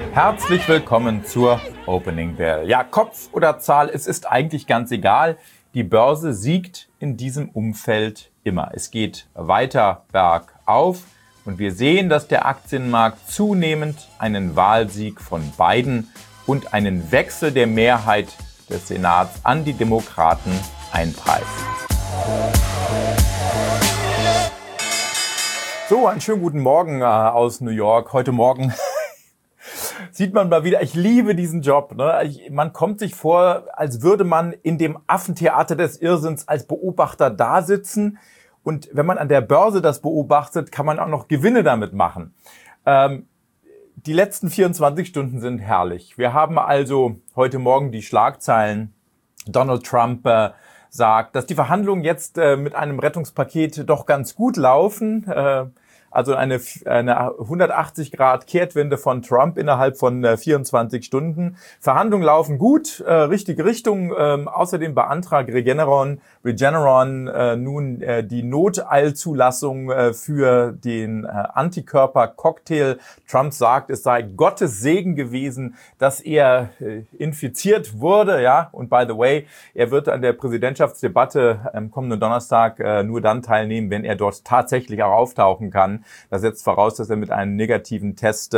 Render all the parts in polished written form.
Herzlich willkommen zur Opening Bell. Ja, Kopf oder Zahl, es ist eigentlich ganz egal. Die Börse siegt in diesem Umfeld immer. Es geht weiter bergauf und wir sehen, dass der Aktienmarkt zunehmend einen Wahlsieg von Biden und einen Wechsel der Mehrheit des Senats an die Demokraten einpreist. So, einen schönen guten Morgen aus New York. Heute Morgen sieht man mal wieder, ich liebe diesen Job. Ne? Man kommt sich vor, als würde man in dem Affentheater des Irrsinns als Beobachter da sitzen. Und wenn man an der Börse das beobachtet, kann man auch noch Gewinne damit machen. Die letzten 24 Stunden sind herrlich. Wir haben also heute Morgen die Schlagzeilen. Donald Trump sagt, dass die Verhandlungen jetzt mit einem Rettungspaket doch ganz gut laufen. Also eine 180-Grad-Kehrtwende von Trump innerhalb von 24 Stunden. Verhandlungen laufen gut, richtige Richtung. Außerdem beantragt Regeneron nun die Noteilzulassung für den Antikörper-Cocktail. Trump sagt, es sei Gottes Segen gewesen, dass er infiziert wurde. Ja, und by the way, er wird an der Präsidentschaftsdebatte am kommenden Donnerstag nur dann teilnehmen, wenn er dort tatsächlich auch auftauchen kann. Das setzt voraus, dass er mit einem negativen Test,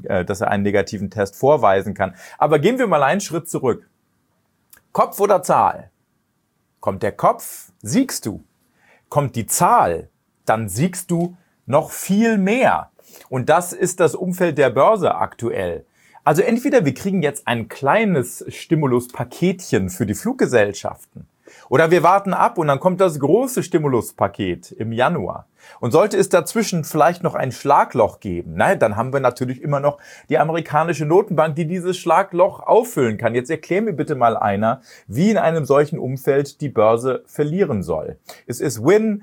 vorweisen kann. Aber gehen wir mal einen Schritt zurück. Kopf oder Zahl? Kommt der Kopf, siegst du. Kommt die Zahl, dann siegst du noch viel mehr. Und das ist das Umfeld der Börse aktuell. Also entweder wir kriegen jetzt ein kleines Stimuluspaketchen für die Fluggesellschaften oder wir warten ab und dann kommt das große Stimuluspaket im Januar. Und sollte es dazwischen vielleicht noch ein Schlagloch geben, dann haben wir natürlich immer noch die amerikanische Notenbank, die dieses Schlagloch auffüllen kann. Jetzt erklär mir bitte mal einer, wie in einem solchen Umfeld die Börse verlieren soll. Es ist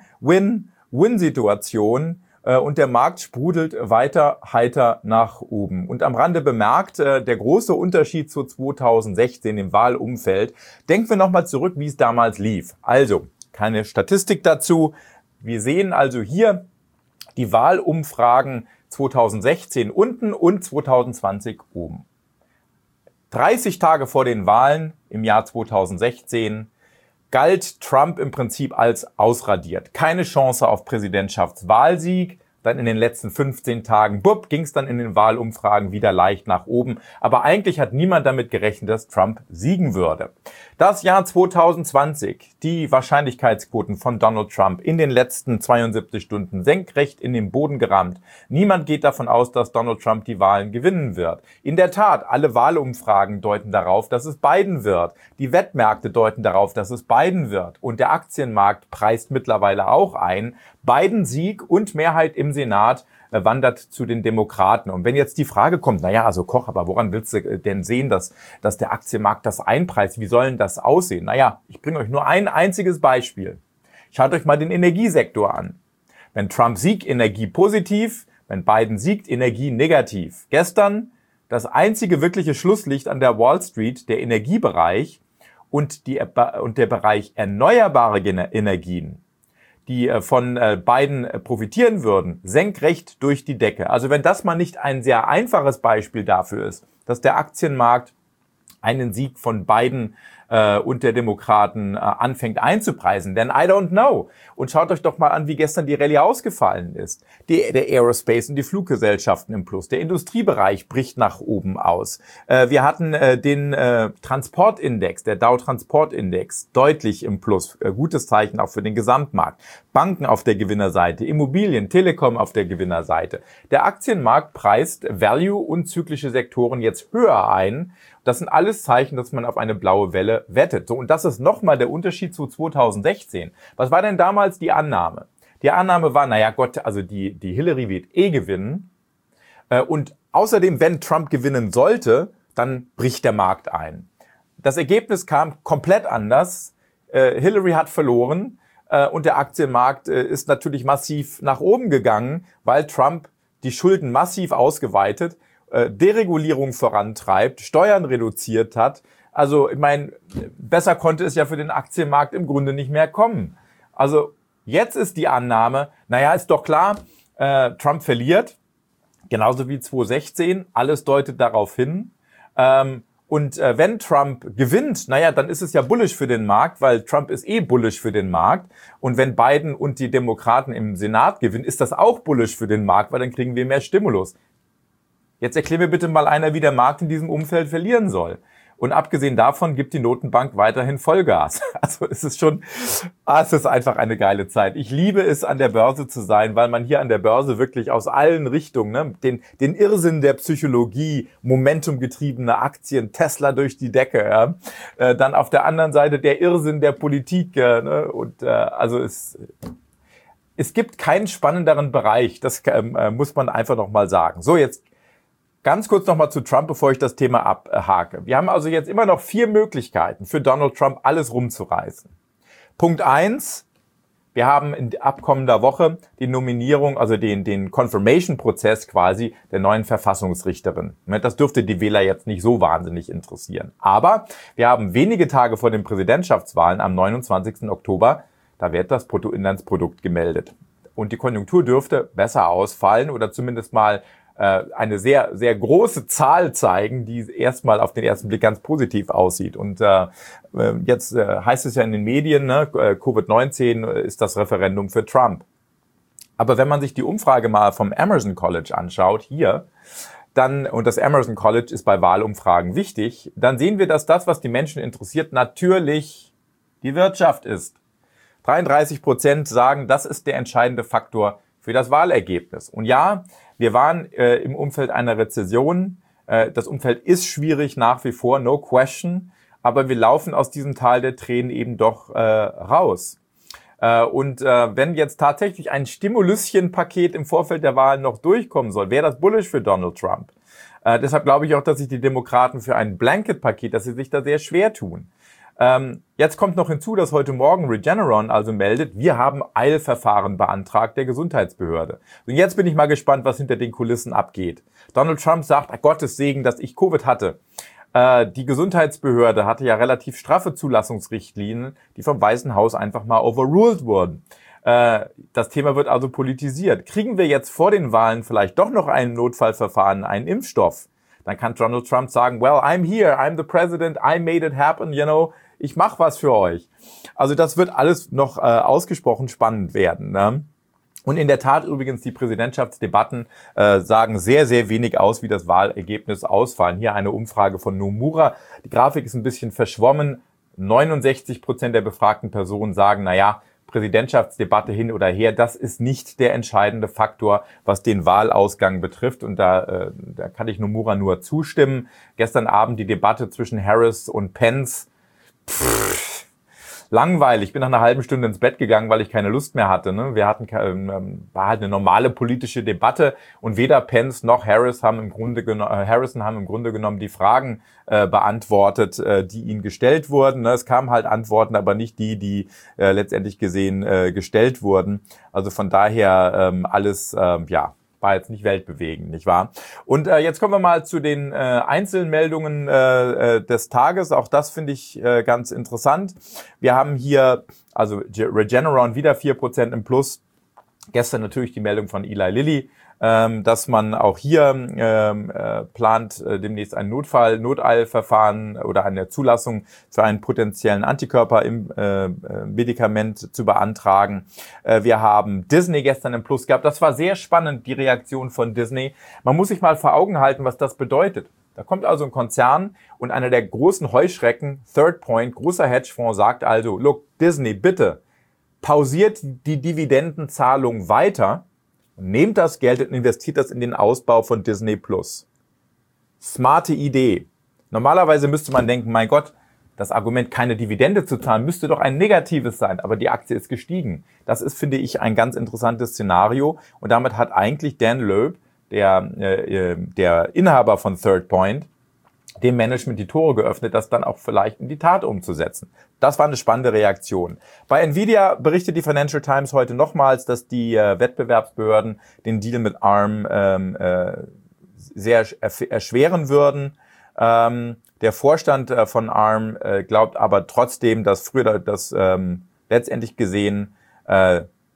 Win-Win-Win-Situation. Und der Markt sprudelt weiter heiter nach oben. Und am Rande bemerkt, der große Unterschied zu 2016 im Wahlumfeld. Denken wir nochmal zurück, wie es damals lief. Also, keine Statistik dazu. Wir sehen also hier die Wahlumfragen 2016 unten und 2020 oben. 30 Tage vor den Wahlen im Jahr 2016 galt Trump im Prinzip als ausradiert. Keine Chance auf Präsidentschaftswahlsieg. Dann in den letzten 15 Tagen, ging es dann in den Wahlumfragen wieder leicht nach oben. Aber eigentlich hat niemand damit gerechnet, dass Trump siegen würde. Das Jahr 2020, die Wahrscheinlichkeitsquoten von Donald Trump in den letzten 72 Stunden senkrecht in den Boden gerammt. Niemand geht davon aus, dass Donald Trump die Wahlen gewinnen wird. In der Tat, alle Wahlumfragen deuten darauf, dass es Biden wird. Die Wettmärkte deuten darauf, dass es Biden wird. Und der Aktienmarkt preist mittlerweile auch ein, Biden Sieg und Mehrheit im Senat wandert zu den Demokraten. Und wenn jetzt die Frage kommt, also Koch, aber woran willst du denn sehen, dass der Aktienmarkt das einpreist? Wie soll denn das aussehen? Ich bringe euch nur ein einziges Beispiel. Schaut euch mal den Energiesektor an. Wenn Trump siegt, Energie positiv, wenn Biden siegt, Energie negativ. Gestern das einzige wirkliche Schlusslicht an der Wall Street, der Energiebereich und der Bereich erneuerbare Energien, die von Biden profitieren würden, senkrecht durch die Decke. Also wenn das mal nicht ein sehr einfaches Beispiel dafür ist, dass der Aktienmarkt einen Sieg von Biden und der Demokraten anfängt einzupreisen. Denn I don't know. Und schaut euch doch mal an, wie gestern die Rallye ausgefallen ist. Der Aerospace und die Fluggesellschaften im Plus. Der Industriebereich bricht nach oben aus. Wir hatten den Transportindex, der Dow-Transportindex, deutlich im Plus. Gutes Zeichen auch für den Gesamtmarkt. Banken auf der Gewinnerseite, Immobilien, Telekom auf der Gewinnerseite. Der Aktienmarkt preist Value und zyklische Sektoren jetzt höher ein. Das sind alles Zeichen, dass man auf eine blaue Welle wettet. So, und das ist nochmal der Unterschied zu 2016. Was war denn damals die Annahme? Die Annahme war, also die Hillary wird gewinnen. Und außerdem, wenn Trump gewinnen sollte, dann bricht der Markt ein. Das Ergebnis kam komplett anders. Hillary hat verloren und der Aktienmarkt ist natürlich massiv nach oben gegangen, weil Trump die Schulden massiv ausgeweitet, Deregulierung vorantreibt, Steuern reduziert hat. Also ich meine, besser konnte es ja für den Aktienmarkt im Grunde nicht mehr kommen. Also jetzt ist die Annahme, ist doch klar, Trump verliert. Genauso wie 2016, alles deutet darauf hin. Wenn Trump gewinnt, dann ist es ja bullish für den Markt, weil Trump ist bullish für den Markt. Und wenn Biden und die Demokraten im Senat gewinnen, ist das auch bullish für den Markt, weil dann kriegen wir mehr Stimulus. Jetzt erklär mir bitte mal einer, wie der Markt in diesem Umfeld verlieren soll. Und abgesehen davon gibt die Notenbank weiterhin Vollgas. Also es ist einfach eine geile Zeit. Ich liebe es, an der Börse zu sein, weil man hier an der Börse wirklich aus allen Richtungen, den Irrsinn der Psychologie, momentumgetriebene Aktien, Tesla durch die Decke, dann auf der anderen Seite der Irrsinn der Politik. Es gibt keinen spannenderen Bereich, das muss man einfach noch mal sagen. So, jetzt ganz kurz nochmal zu Trump, bevor ich das Thema abhake. Wir haben also jetzt immer noch 4 Möglichkeiten für Donald Trump, alles rumzureißen. Punkt 1, wir haben in abkommender Woche die Nominierung, also den Confirmation-Prozess quasi der neuen Verfassungsrichterin. Das dürfte die Wähler jetzt nicht so wahnsinnig interessieren. Aber wir haben wenige Tage vor den Präsidentschaftswahlen am 29. Oktober, da wird das Bruttoinlandsprodukt gemeldet. Und die Konjunktur dürfte besser ausfallen oder zumindest mal eine sehr, sehr große Zahl zeigen, die erstmal auf den ersten Blick ganz positiv aussieht. Und jetzt heißt es ja in den Medien, Covid-19 ist das Referendum für Trump. Aber wenn man sich die Umfrage mal vom Emerson College anschaut, hier, und das Emerson College ist bei Wahlumfragen wichtig, dann sehen wir, dass das, was die Menschen interessiert, natürlich die Wirtschaft ist. 33% sagen, das ist der entscheidende Faktor für das Wahlergebnis. Und ja, wir waren im Umfeld einer Rezession. Das Umfeld ist schwierig nach wie vor, no question. Aber wir laufen aus diesem Tal der Tränen eben doch raus. Wenn jetzt tatsächlich ein Stimulüschen-Paket im Vorfeld der Wahlen noch durchkommen soll, wäre das bullish für Donald Trump. Deshalb glaube ich auch, dass sich die Demokraten für ein Blanket-Paket, dass sie sich da sehr schwer tun. Jetzt kommt noch hinzu, dass heute Morgen Regeneron also meldet, wir haben Eilverfahren beantragt der Gesundheitsbehörde. Und jetzt bin ich mal gespannt, was hinter den Kulissen abgeht. Donald Trump sagt, Gottes Segen, dass ich Covid hatte. Die Gesundheitsbehörde hatte ja relativ straffe Zulassungsrichtlinien, die vom Weißen Haus einfach mal overruled wurden. Das Thema wird also politisiert. Kriegen wir jetzt vor den Wahlen vielleicht doch noch ein Notfallverfahren, einen Impfstoff? Dann kann Donald Trump sagen, well, I'm here, I'm the president, I made it happen, ich mache was für euch. Also das wird alles noch ausgesprochen spannend werden. Ne? Und in der Tat übrigens, die Präsidentschaftsdebatten sagen sehr, sehr wenig aus, wie das Wahlergebnis ausfallen. Hier eine Umfrage von Nomura. Die Grafik ist ein bisschen verschwommen. 69% der befragten Personen sagen, Präsidentschaftsdebatte hin oder her, das ist nicht der entscheidende Faktor, was den Wahlausgang betrifft. Und da kann ich Nomura nur zustimmen. Gestern Abend die Debatte zwischen Harris und Pence. Langweilig. Ich bin nach einer halben Stunde ins Bett gegangen, weil ich keine Lust mehr hatte. Ne? War halt eine normale politische Debatte und weder Pence noch Harrison haben im Grunde genommen die Fragen beantwortet, die ihnen gestellt wurden. Es kamen halt Antworten, aber nicht die letztendlich gesehen gestellt wurden. Also von daher alles, war jetzt nicht weltbewegend, nicht wahr? Und jetzt kommen wir mal zu den Einzelmeldungen des Tages. Auch das finde ich ganz interessant. Wir haben hier also Regeneron wieder 4% im Plus. Gestern natürlich die Meldung von Eli Lilly, dass man auch hier plant, demnächst ein Noteilverfahren oder eine Zulassung für einen potenziellen Antikörper im Medikament zu beantragen. Wir haben Disney gestern im Plus gehabt. Das war sehr spannend, die Reaktion von Disney. Man muss sich mal vor Augen halten, was das bedeutet. Da kommt also ein Konzern und einer der großen Heuschrecken, Third Point, großer Hedgefonds, sagt also, look, Disney, bitte, pausiert die Dividendenzahlung weiter, nehmt das Geld und investiert das in den Ausbau von Disney Plus. Smarte Idee. Normalerweise müsste man denken, mein Gott, das Argument, keine Dividende zu zahlen, müsste doch ein negatives sein, aber die Aktie ist gestiegen. Das ist, finde ich, ein ganz interessantes Szenario und damit hat eigentlich Dan Loeb, der Inhaber von Third Point, dem Management die Tore geöffnet, das dann auch vielleicht in die Tat umzusetzen. Das war eine spannende Reaktion. Bei Nvidia berichtet die Financial Times heute nochmals, dass die Wettbewerbsbehörden den Deal mit ARM sehr erschweren würden. Der Vorstand von ARM glaubt aber trotzdem, dass letztendlich gesehen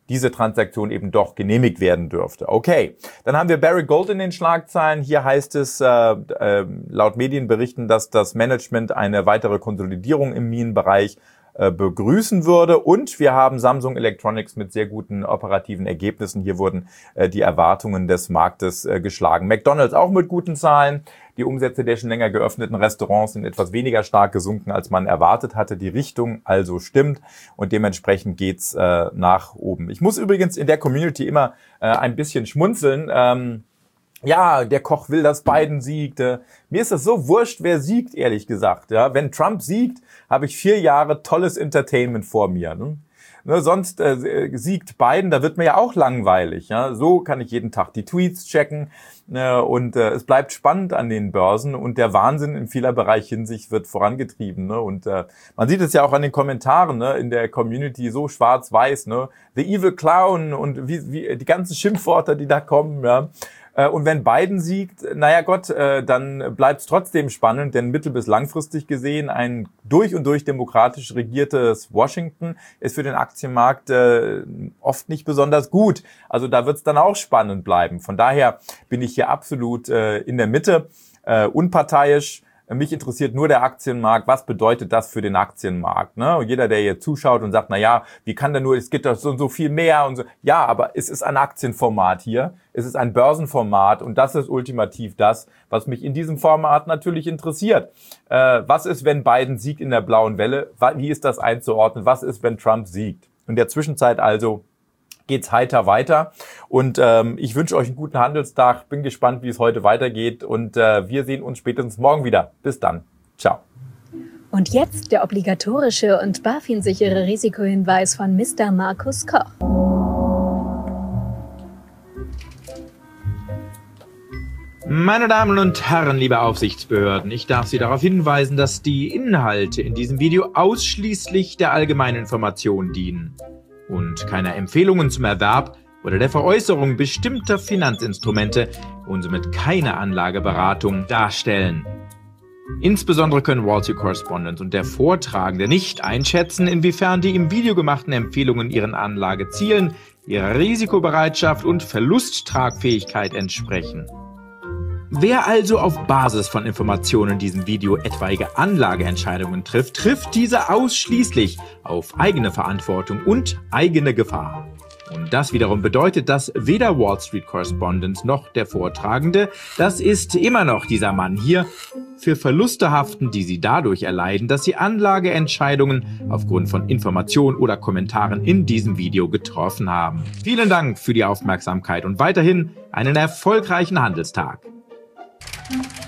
diese Transaktion eben doch genehmigt werden dürfte. Okay, dann haben wir Barrick Gold in den Schlagzeilen. Hier heißt es laut Medienberichten, dass das Management eine weitere Konsolidierung im Minenbereich begrüßen würde. Und wir haben Samsung Electronics mit sehr guten operativen Ergebnissen. Hier wurden die Erwartungen des Marktes geschlagen. McDonald's auch mit guten Zahlen. Die Umsätze der schon länger geöffneten Restaurants sind etwas weniger stark gesunken, als man erwartet hatte. Die Richtung also stimmt und dementsprechend geht's nach oben. Ich muss übrigens in der Community immer ein bisschen schmunzeln. Ja, der Koch will, dass Biden siegt. Mir ist das so wurscht, wer siegt, ehrlich gesagt. Ja, wenn Trump siegt, habe ich 4 Jahre tolles Entertainment vor mir. Ne? Sonst siegt Biden, da wird mir ja auch langweilig. Ja? So kann ich jeden Tag die Tweets checken und es bleibt spannend an den Börsen und der Wahnsinn in vieler Bereich Hinsicht wird vorangetrieben. Ne? Und man sieht es ja auch an den Kommentaren, ne? In der Community so schwarz-weiß. Ne? The Evil Clown und wie die ganzen Schimpfwörter, die da kommen. Ja? Und wenn Biden siegt, naja Gott, dann bleibt es trotzdem spannend, denn mittel- bis langfristig gesehen ein durch und durch demokratisch regiertes Washington ist für den Aktienmarkt oft nicht besonders gut. Also da wird es dann auch spannend bleiben. Von daher bin ich hier absolut in der Mitte, unparteiisch. Mich interessiert nur der Aktienmarkt. Was bedeutet das für den Aktienmarkt? Ne? Und jeder, der hier zuschaut und sagt, na ja, wie kann der nur, es gibt doch so viel mehr und so. Ja, aber es ist ein Aktienformat hier. Es ist ein Börsenformat und das ist ultimativ das, was mich in diesem Format natürlich interessiert. Was ist, wenn Biden siegt in der blauen Welle? Wie ist das einzuordnen? Was ist, wenn Trump siegt? In der Zwischenzeit also geht's heiter weiter und ich wünsche euch einen guten Handelstag, bin gespannt, wie es heute weitergeht und wir sehen uns spätestens morgen wieder. Bis dann. Ciao. Und jetzt der obligatorische und BaFin-sichere Risikohinweis von Mr. Markus Koch. Meine Damen und Herren, liebe Aufsichtsbehörden, ich darf Sie darauf hinweisen, dass die Inhalte in diesem Video ausschließlich der allgemeinen Information dienen und keiner Empfehlungen zum Erwerb oder der Veräußerung bestimmter Finanzinstrumente und somit keine Anlageberatung darstellen. Insbesondere können Wall Street Correspondent und der Vortragende nicht einschätzen, inwiefern die im Video gemachten Empfehlungen ihren Anlagezielen, ihrer Risikobereitschaft und Verlusttragfähigkeit entsprechen. Wer also auf Basis von Informationen in diesem Video etwaige Anlageentscheidungen trifft, trifft diese ausschließlich auf eigene Verantwortung und eigene Gefahr. Und das wiederum bedeutet, dass weder Wall Street Correspondent noch der Vortragende, das ist immer noch dieser Mann hier, für Verluste haften, die sie dadurch erleiden, dass sie Anlageentscheidungen aufgrund von Informationen oder Kommentaren in diesem Video getroffen haben. Vielen Dank für die Aufmerksamkeit und weiterhin einen erfolgreichen Handelstag.